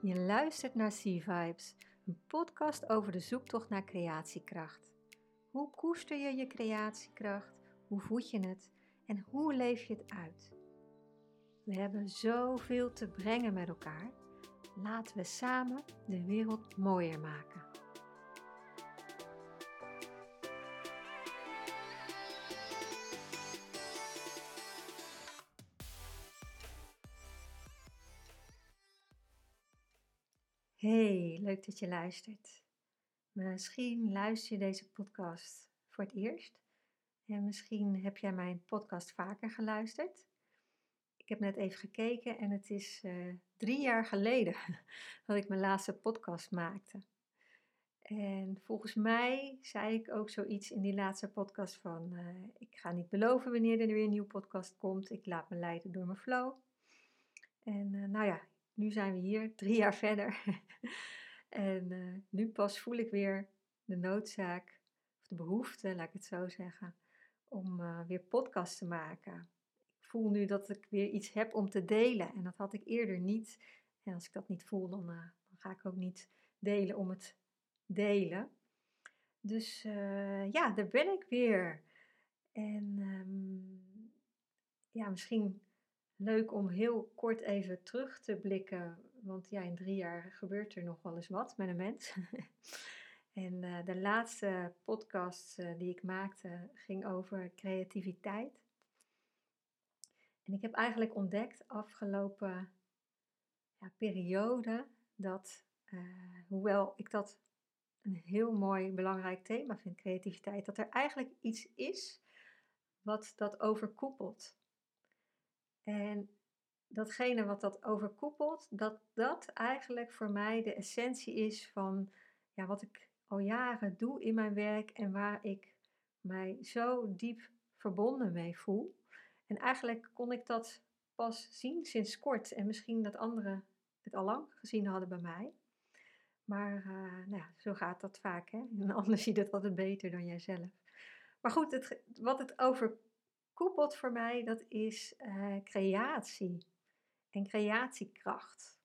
Je luistert naar Sea Vibes, een podcast over de zoektocht naar creatiekracht. Hoe koester je je creatiekracht? Hoe voed je het? En hoe leef je het uit? We hebben zoveel te brengen met elkaar. Laten we samen de wereld mooier maken. Hey, leuk dat je luistert. Misschien luister je deze podcast voor het eerst. En misschien heb jij mijn podcast vaker geluisterd. Ik heb net even gekeken en het is 3 jaar geleden dat ik mijn laatste podcast maakte. En volgens mij zei ik ook zoiets in die laatste podcast van, ik ga niet beloven wanneer er weer een nieuwe podcast komt. Ik laat me leiden door mijn flow. En nou ja, nu zijn we hier, 3 jaar verder. En nu pas voel ik weer de noodzaak, of de behoefte, laat ik het zo zeggen, om weer podcast te maken. Ik voel nu dat ik weer iets heb om te delen en dat had ik eerder niet. En als ik dat niet voel, dan ga ik ook niet delen om het delen. Dus ja, daar ben ik weer. En ja, misschien leuk om heel kort even terug te blikken, want ja, in 3 jaar gebeurt er nog wel eens wat met een mens. En de laatste podcast die ik maakte ging over creativiteit. En ik heb eigenlijk ontdekt afgelopen periode dat, hoewel ik dat een heel mooi belangrijk thema vind, creativiteit, dat er eigenlijk iets is wat dat overkoepelt. En datgene wat dat overkoepelt, dat eigenlijk voor mij de essentie is van wat ik al jaren doe in mijn werk en waar ik mij zo diep verbonden mee voel. En eigenlijk kon ik dat pas zien sinds kort en misschien dat anderen het al lang gezien hadden bij mij. Maar nou ja, zo gaat dat vaak, hè? Een ander ziet het altijd beter dan jijzelf. Maar goed, wat het overkoepelt voor mij, dat is creatie en creatiekracht.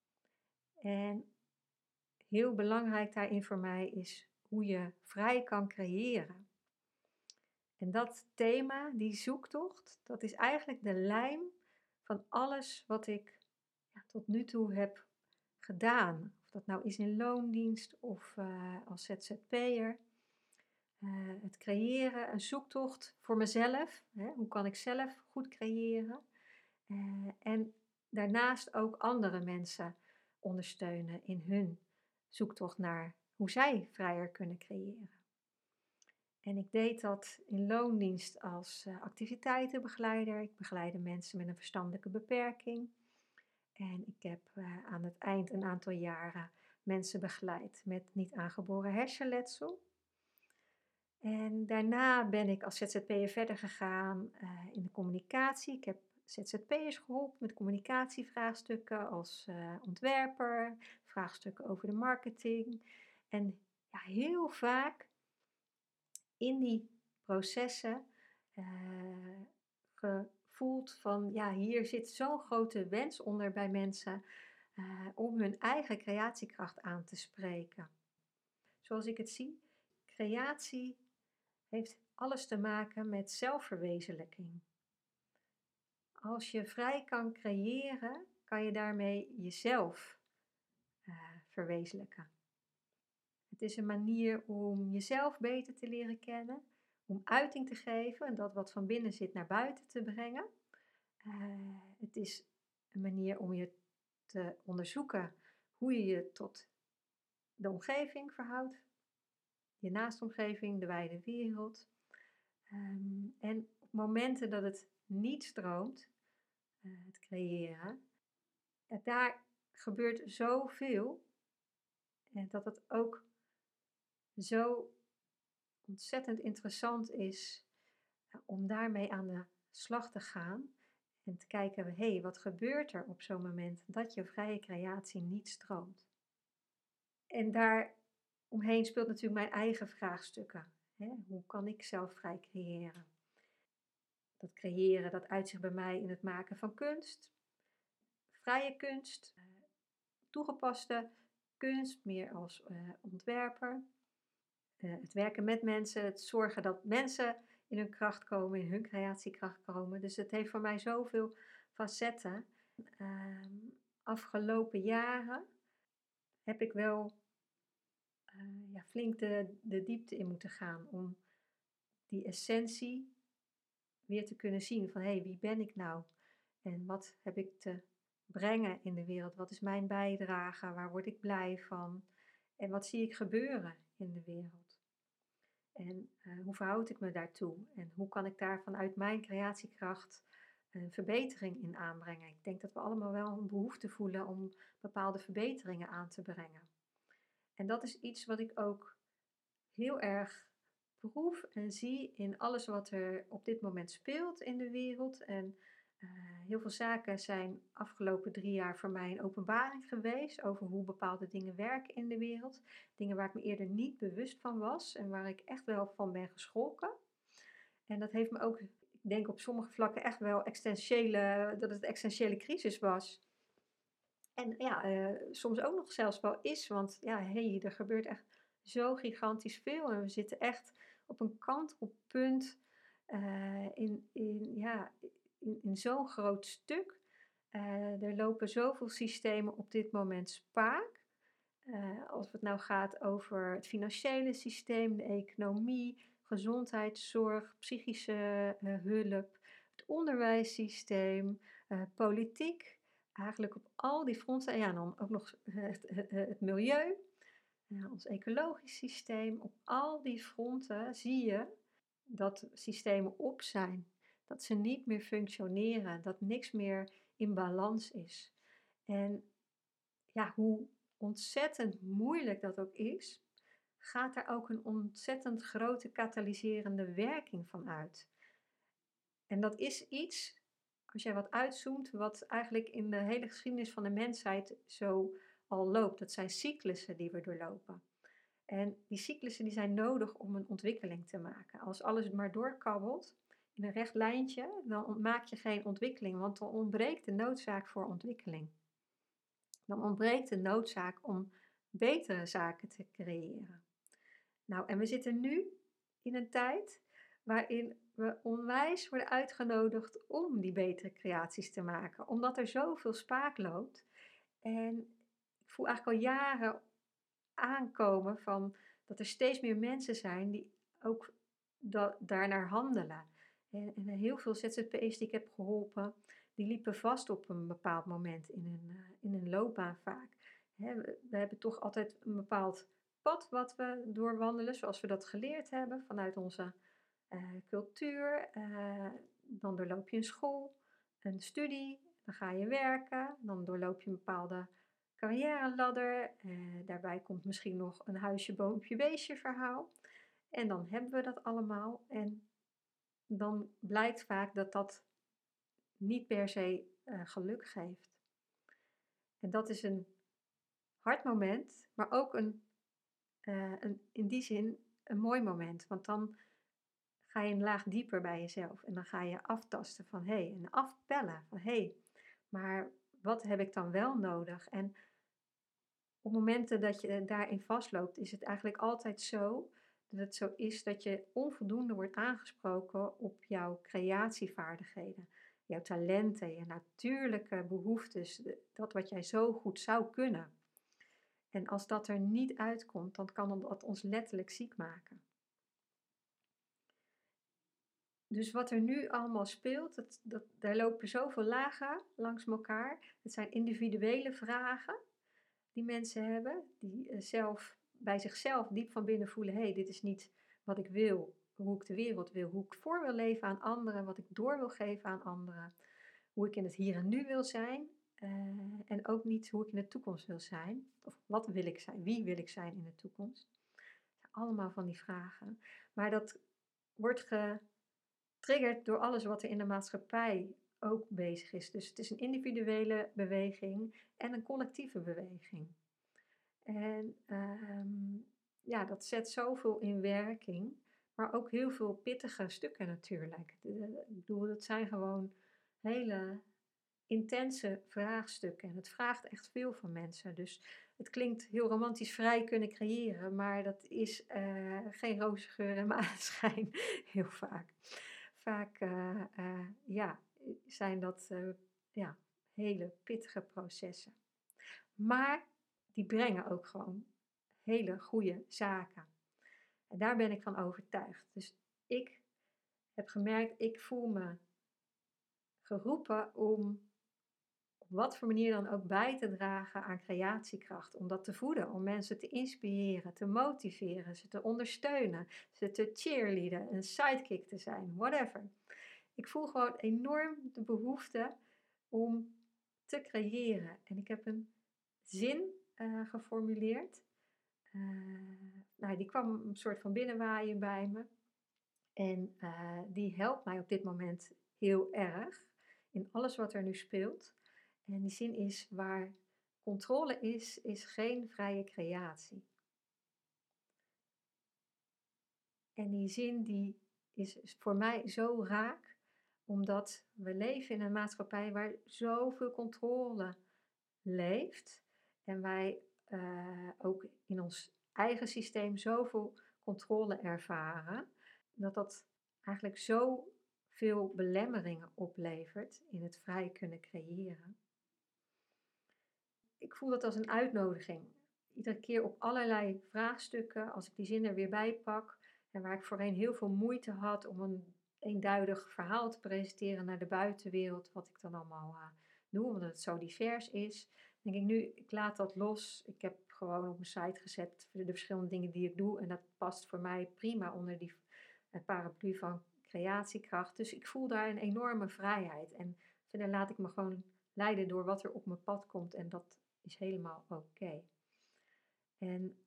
En heel belangrijk daarin voor mij is hoe je vrij kan creëren. En dat thema, die zoektocht, dat is eigenlijk de lijm van alles wat ik tot nu toe heb gedaan. Of dat nou is in loondienst of als ZZP'er. Het creëren, een zoektocht voor mezelf. Hè? Hoe kan ik zelf goed creëren? En daarnaast ook andere mensen ondersteunen in hun zoektocht naar hoe zij vrijer kunnen creëren. En ik deed dat in loondienst als activiteitenbegeleider. Ik begeleide mensen met een verstandelijke beperking. En ik heb aan het eind een aantal jaren mensen begeleid met niet aangeboren hersenletsel. En daarna ben ik als ZZP'er verder gegaan in de communicatie. Ik heb ZZP'ers geholpen met communicatievraagstukken als ontwerper, vraagstukken over de marketing. En ja, heel vaak in die processen gevoeld van, ja, hier zit zo'n grote wens onder bij mensen om hun eigen creatiekracht aan te spreken. Zoals ik het zie, creatie heeft alles te maken met zelfverwezenlijking. Als je vrij kan creëren, kan je daarmee jezelf verwezenlijken. Het is een manier om jezelf beter te leren kennen, om uiting te geven en dat wat van binnen zit naar buiten te brengen. Het is een manier om je te onderzoeken hoe je je tot de omgeving verhoudt, je naastomgeving, de wijde wereld. En op momenten dat het niet stroomt, het creëren, daar gebeurt zoveel en dat het ook zo ontzettend interessant is om daarmee aan de slag te gaan en te kijken, hé, wat gebeurt er op zo'n moment dat je vrije creatie niet stroomt? En daar omheen speelt natuurlijk mijn eigen vraagstukken. Hè? Hoe kan ik zelf vrij creëren? Dat creëren, dat uit zich bij mij in het maken van kunst, vrije kunst, toegepaste kunst, meer als ontwerper. Het werken met mensen, het zorgen dat mensen in hun kracht komen, in hun creatiekracht komen. Dus het heeft voor mij zoveel facetten. Ehm, Afgelopen jaren heb ik wel ja, flink de diepte in moeten gaan om die essentie weer te kunnen zien van hé, wie ben ik nou? En wat heb ik te brengen in de wereld? Wat is mijn bijdrage? Waar word ik blij van? En wat zie ik gebeuren in de wereld? En hoe verhoud ik me daartoe? En hoe kan ik daar vanuit mijn creatiekracht een verbetering in aanbrengen? Ik denk dat we allemaal wel een behoefte voelen om bepaalde verbeteringen aan te brengen. En dat is iets wat ik ook heel erg proef en zie in alles wat er op dit moment speelt in de wereld. En heel veel zaken zijn afgelopen 3 jaar voor mij een openbaring geweest over hoe bepaalde dingen werken in de wereld. Dingen waar ik me eerder niet bewust van was en waar ik echt wel van ben geschrokken. En dat heeft me ook, ik denk op sommige vlakken echt wel dat het existentiële crisis was. En ja, soms ook nog zelfs wel is, want ja, hey, er gebeurt echt zo gigantisch veel en we zitten echt op een kantelpunt ja, in zo'n groot stuk. Er lopen zoveel systemen op dit moment spaak. Als het nou gaat over het financiële systeem, de economie, gezondheidszorg, psychische hulp, het onderwijssysteem, politiek. Eigenlijk op al die fronten. En ja, dan ook nog het milieu, ons ecologisch systeem. Op al die fronten zie je dat systemen op zijn. Dat ze niet meer functioneren. Dat niks meer in balans is. En ja, hoe ontzettend moeilijk dat ook is, gaat daar ook een ontzettend grote katalyserende werking van uit. En dat is iets, als jij wat uitzoomt, wat eigenlijk in de hele geschiedenis van de mensheid zo al loopt. Dat zijn cyclussen die we doorlopen. En die cyclussen die zijn nodig om een ontwikkeling te maken. Als alles maar doorkabbelt in een recht lijntje, dan maak je geen ontwikkeling, want dan ontbreekt de noodzaak voor ontwikkeling. Dan ontbreekt de noodzaak om betere zaken te creëren. Nou, en we zitten nu in een tijd waarin we onwijs worden uitgenodigd om die betere creaties te maken. Omdat er zoveel spaak loopt. En ik voel eigenlijk al jaren aankomen van dat er steeds meer mensen zijn die ook daarnaar handelen. En heel veel ZZP'ers die ik heb geholpen, die liepen vast op een bepaald moment in hun loopbaan vaak. Hè, we hebben toch altijd een bepaald pad wat we doorwandelen, zoals we dat geleerd hebben vanuit onze cultuur. Dan doorloop je een school, een studie, dan ga je werken, dan doorloop je een bepaalde carrière-ladder. Daarbij komt misschien nog een huisje, boompje, beestje verhaal. En dan hebben we dat allemaal. En dan blijkt vaak dat dat niet per se geluk geeft. En dat is een hard moment, maar ook in die zin een mooi moment. Want dan ga je een laag dieper bij jezelf. En dan ga je aftasten van en afpellen van maar wat heb ik dan wel nodig? En op momenten dat je daarin vastloopt, is het eigenlijk altijd zo dat het zo is dat je onvoldoende wordt aangesproken op jouw creatievaardigheden, jouw talenten, je natuurlijke behoeftes, dat wat jij zo goed zou kunnen. En als dat er niet uitkomt, dan kan dat ons letterlijk ziek maken. Dus wat er nu allemaal speelt, daar lopen zoveel lagen langs elkaar. Het zijn individuele vragen die mensen hebben, die zelf bij zichzelf diep van binnen voelen, dit is niet wat ik wil, hoe ik de wereld wil, hoe ik voor wil leven aan anderen, wat ik door wil geven aan anderen, hoe ik in het hier en nu wil zijn en ook niet hoe ik in de toekomst wil zijn, of wat wil ik zijn, wie wil ik zijn in de toekomst. Allemaal van die vragen. Maar dat wordt getriggerd door alles wat er in de maatschappij ook bezig is. Dus het is een individuele beweging en een collectieve beweging. En ja, dat zet zoveel in werking, maar ook heel veel pittige stukken natuurlijk. Ik bedoel, dat zijn gewoon hele intense vraagstukken. En het vraagt echt veel van mensen. Dus het klinkt heel romantisch vrij kunnen creëren, maar dat is geen roze geur en maneschijn heel vaak. Vaak ja, zijn dat ja, hele pittige processen. Maar die brengen ook gewoon hele goede zaken. En daar ben ik van overtuigd. Dus ik heb gemerkt, ik voel me geroepen om op wat voor manier dan ook bij te dragen aan creatiekracht. Om dat te voeden, om mensen te inspireren, te motiveren, ze te ondersteunen, ze te cheerleaden, een sidekick te zijn, whatever. Ik voel gewoon enorm de behoefte om te creëren. En ik heb een zin geformuleerd. Eh, nou, die kwam een soort van binnenwaaien bij me. En die helpt mij op dit moment heel erg in alles wat er nu speelt. En die zin is: waar controle is geen vrije creatie. En die zin die is voor mij zo raak, omdat we leven in een maatschappij waar zoveel controle leeft. En wij ook in ons eigen systeem zoveel controle ervaren, dat eigenlijk zoveel belemmeringen oplevert in het vrij kunnen creëren. Ik voel dat als een uitnodiging. Iedere keer op allerlei vraagstukken, als ik die zin er weer bij pak, en waar ik voorheen heel veel moeite had om een eenduidig verhaal te presenteren naar de buitenwereld, wat ik dan allemaal doe, omdat het zo divers is, denk ik nu, ik laat dat los. Ik heb gewoon op mijn site gezet de verschillende dingen die ik doe en dat past voor mij prima onder die paraplu van creatiekracht. Dus ik voel daar een enorme vrijheid en verder laat ik me gewoon leiden door wat er op mijn pad komt en dat is helemaal oké. En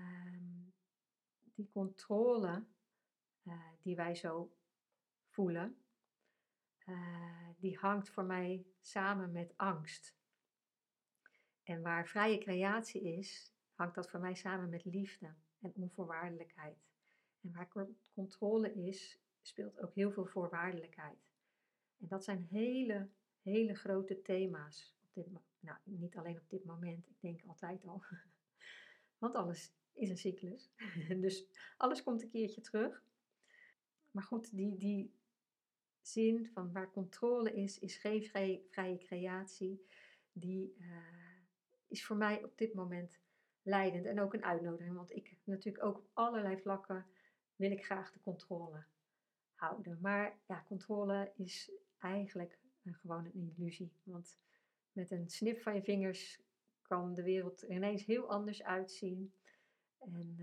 die controle die wij zo voelen, die hangt voor mij samen met angst. En waar vrije creatie is, hangt dat voor mij samen met liefde en onvoorwaardelijkheid. En waar controle is, speelt ook heel veel voorwaardelijkheid. En dat zijn hele, hele grote thema's. Nou, niet alleen op dit moment, ik denk altijd al. Want alles is een cyclus. Dus alles komt een keertje terug. Maar goed, die zin van waar controle is geen vrije creatie. Die is voor mij op dit moment leidend en ook een uitnodiging. Want ik natuurlijk ook op allerlei vlakken wil ik graag de controle houden. Maar ja, controle is eigenlijk gewoon een illusie. Want met een snip van je vingers kan de wereld er ineens heel anders uitzien. En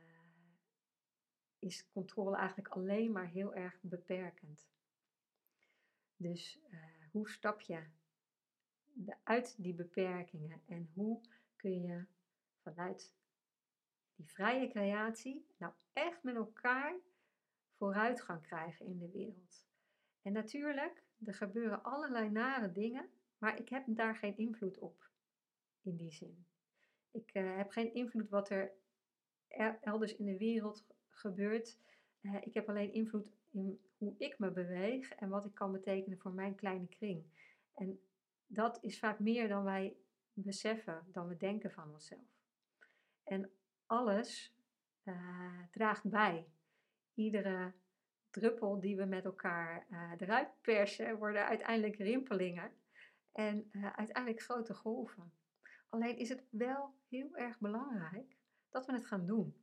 is controle eigenlijk alleen maar heel erg beperkend. Dus hoe stap je uit die beperkingen en hoe kun je vanuit die vrije creatie nou echt met elkaar vooruitgang krijgen in de wereld? En natuurlijk, er gebeuren allerlei nare dingen, maar ik heb daar geen invloed op in die zin. Ik heb geen invloed wat er elders in de wereld gebeurt. Ik heb alleen invloed in hoe ik me beweeg en wat ik kan betekenen voor mijn kleine kring. En dat is vaak meer dan wij beseffen, dan we denken van onszelf. En alles draagt bij. Iedere druppel die we met elkaar eruit persen, worden uiteindelijk rimpelingen en uiteindelijk grote golven. Alleen is het wel heel erg belangrijk dat we het gaan doen.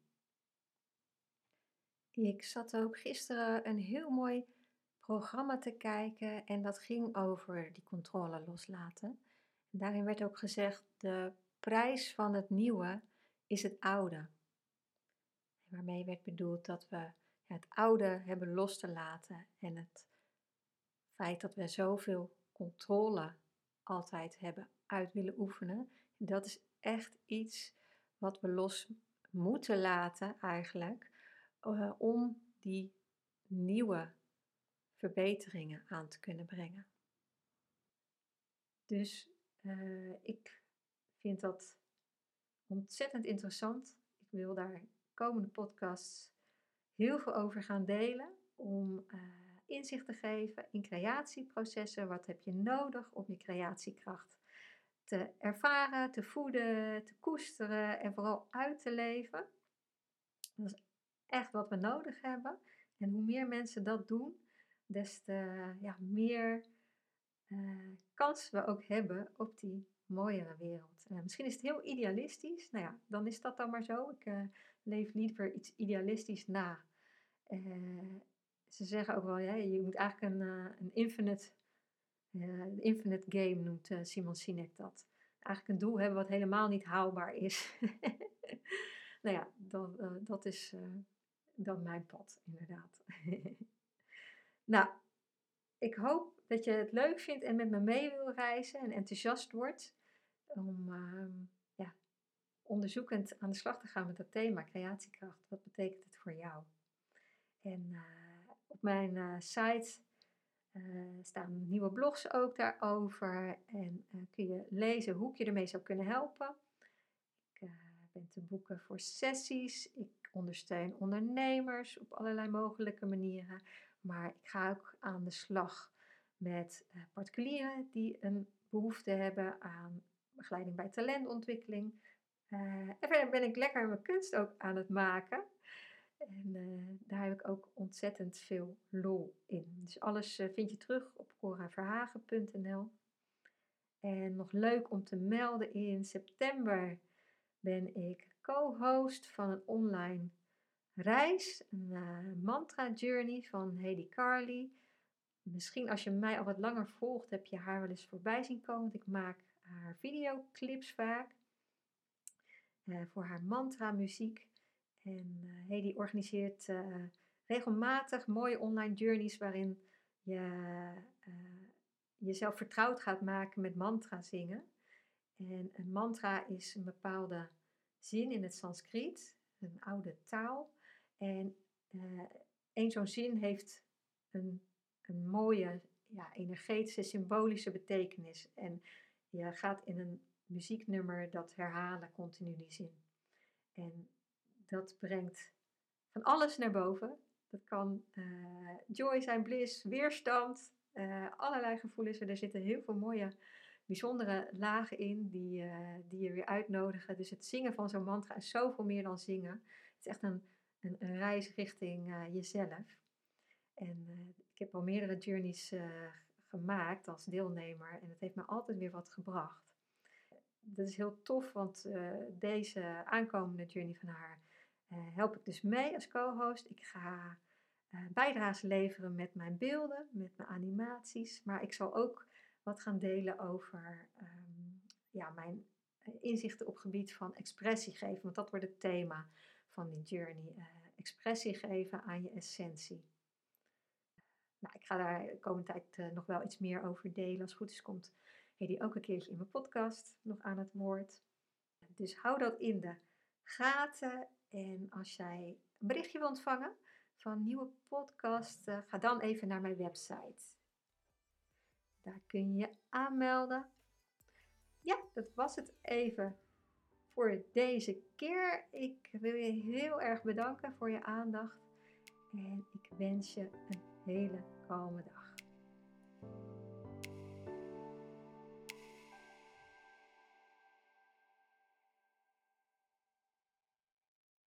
Ik zat ook gisteren een heel mooi programma te kijken en dat ging over die controle loslaten. En daarin werd ook gezegd, de prijs van het nieuwe is het oude. Waarmee werd bedoeld dat we het oude hebben los te laten en het feit dat we zoveel controle altijd hebben uit willen oefenen, dat is echt iets wat we los moeten laten eigenlijk, om die nieuwe verbeteringen aan te kunnen brengen. Dus ik vind dat ontzettend interessant. Ik wil daar komende podcasts heel veel over gaan delen om inzicht te geven in creatieprocessen. Wat heb je nodig om je creatiekracht te ervaren, te voeden, te koesteren en vooral uit te leven. Dat is echt wat we nodig hebben. En hoe meer mensen dat doen, des te meer kans we ook hebben op die mooiere wereld. Misschien is het heel idealistisch. Nou ja, dan is dat dan maar zo. Ik leef liever iets idealistisch na. Eh, Ze zeggen ook wel, ja, je moet eigenlijk een infinite game, noemt Simon Sinek dat. Eigenlijk een doel hebben wat helemaal niet haalbaar is. Nou ja, dat is dan mijn pad, inderdaad. Nou, ik hoop dat je het leuk vindt en met me mee wil reizen en enthousiast wordt om ja, onderzoekend aan de slag te gaan met dat thema creatiekracht. Wat betekent het voor jou? En op mijn site staan nieuwe blogs ook daarover en kun je lezen hoe ik je ermee zou kunnen helpen. Ik ben te boeken voor sessies. Ik ondersteun ondernemers op allerlei mogelijke manieren. Maar ik ga ook aan de slag met particulieren die een behoefte hebben aan begeleiding bij talentontwikkeling. En verder ben ik lekker mijn kunst ook aan het maken. En daar heb ik ook ontzettend veel lol in. Dus alles vind je terug op coraverhagen.nl. En nog leuk om te melden, in september ben ik co-host van een online reis, een mantra journey van Heidi Carly. Misschien als je mij al wat langer volgt, heb je haar wel eens voorbij zien komen. Want ik maak haar videoclips vaak voor haar mantra muziek. En Heidi organiseert regelmatig mooie online journeys waarin je jezelf vertrouwd gaat maken met mantra zingen. En een mantra is een bepaalde zin in het Sanskriet, een oude taal. En één zo'n zin heeft een mooie, energetische, symbolische betekenis. En je gaat in een muzieknummer dat herhalen continu die zin. En dat brengt van alles naar boven. Dat kan joy zijn, bliss, weerstand, allerlei gevoelens. Er zitten heel veel mooie, bijzondere lagen in die je weer uitnodigen. Dus het zingen van zo'n mantra is zoveel meer dan zingen. Het is echt een reis richting jezelf. En ik heb al meerdere journeys gemaakt als deelnemer. En het heeft me altijd weer wat gebracht. Dat is heel tof, want deze aankomende journey van haar help ik dus mee als co-host. Ik ga bijdrages leveren met mijn beelden, met mijn animaties. Maar ik zal ook wat gaan delen over mijn inzichten op gebied van expressie geven. Want dat wordt het thema van die journey. Expressie geven aan je essentie. Nou, ik ga daar de komende tijd nog wel iets meer over delen. Als het goed is komt Hedy ook een keertje in mijn podcast nog aan het woord. Dus hou dat in de gaten. En als jij een berichtje wil ontvangen van nieuwe podcast, ga dan even naar mijn website. Daar kun je je aanmelden. Ja, dat was het even voor deze keer. Ik wil je heel erg bedanken voor je aandacht. En ik wens je een hele kalme dag.